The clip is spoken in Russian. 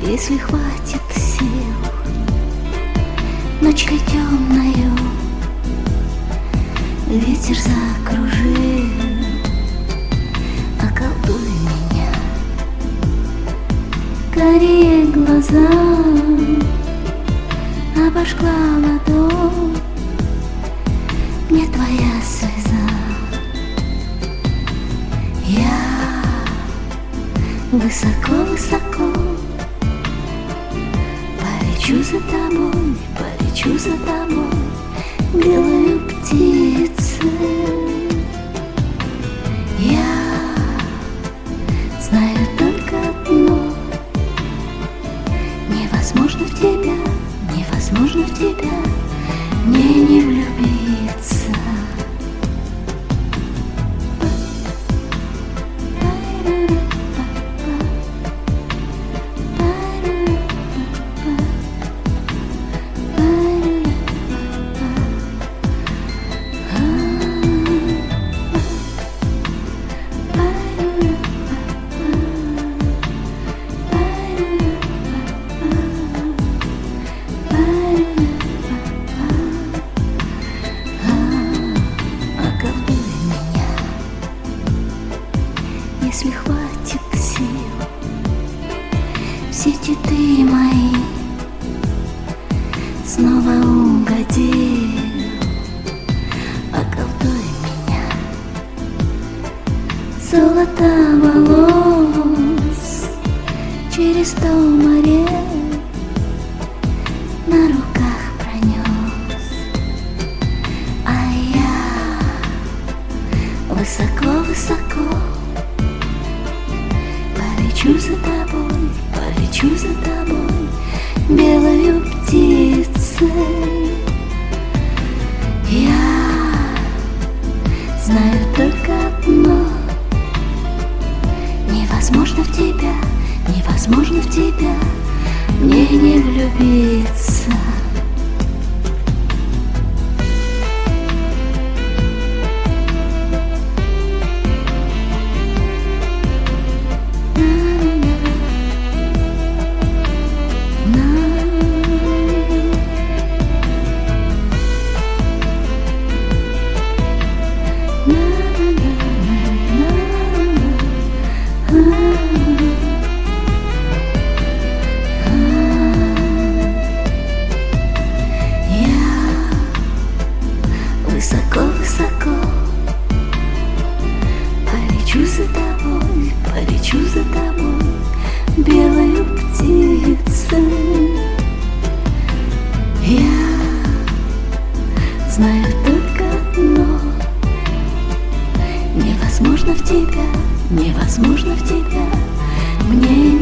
Если хватит сил, ночь ли темною ветер закружил, околдуй меня. Карие глаза обожгла ладонь, мне твоя слеза. Я высоко-высоко полечу за тобой, полечу за тобой, белую птицу. Я знаю только одно: невозможно в тебя, невозможно в тебя мне не влюбиться. Если хватит сил, в сети ты мои снова угодил, околдуй меня. Золото волос через 100 морей на руках пронес, а я высоко-высоко полечу за тобой, полечу за тобой, белою птицей. Я знаю только одно: невозможно в тебя, невозможно в тебя мне не влюбиться. Высоко-высоко полечу за тобой, полечу за тобой, белою птицей. Я знаю только одно: невозможно в тебя, невозможно в тебя мне